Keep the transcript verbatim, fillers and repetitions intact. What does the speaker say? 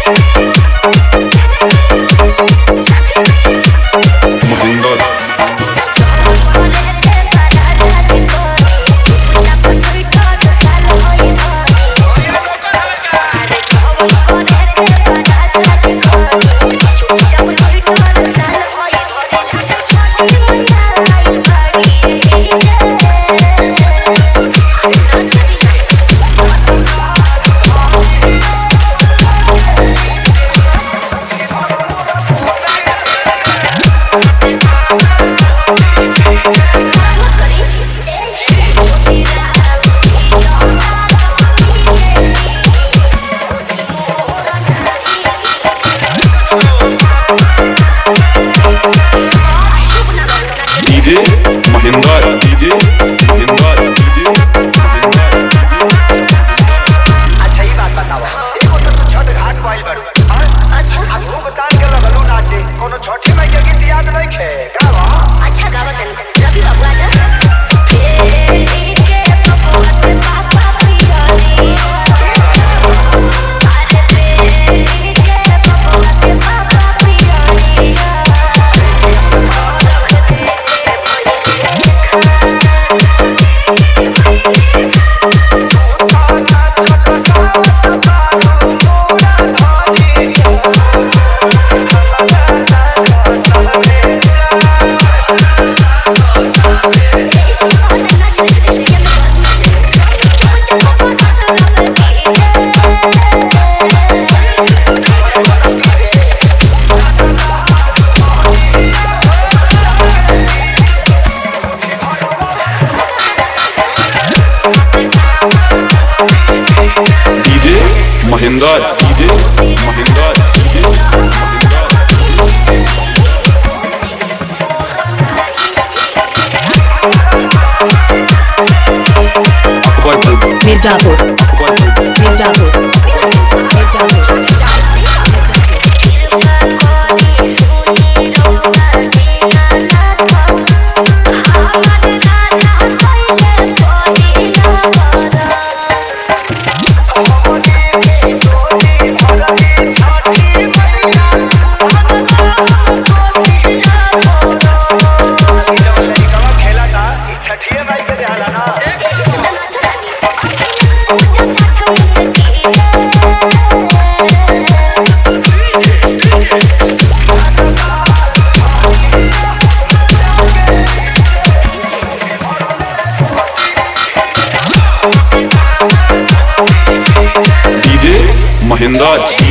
DJ Mahendra DJ Mahendra DJ Mahendra अच्छा ही बात बतावा एगो तो छठ घाट पाइल बारू अच्छा आ भूख तान के लगलू नाचे कोनो छठी माई के गीत याद नहीं खे गावा अच्छा गावत नहीं रवि बाबू आजा फेरी के पपुआ से पापा पियानी अरे फेरी के पपुआ से पापा पियानी DJ Mahendra DJ Mahendra DJ Akbarpur Mirzapur Akbarpur Mirzapur Mirzapur खेला था छठिए माई के देहाला ना डीजे महेंद्र